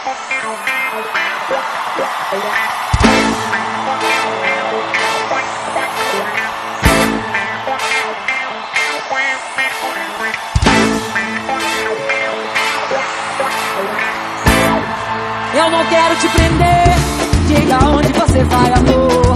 Eu não quero te prender, diga onde você vai, amor.